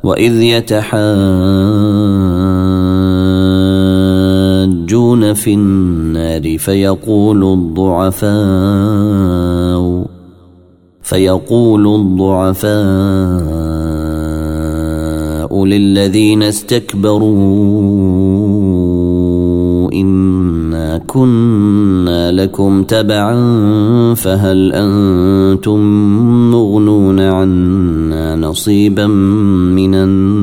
وإذ يتحاجون في النار فيقول الضعفاء للذين استكبروا إنا كنا لكم تبعا فهل أنتم مغنون عنا نصيبا من النار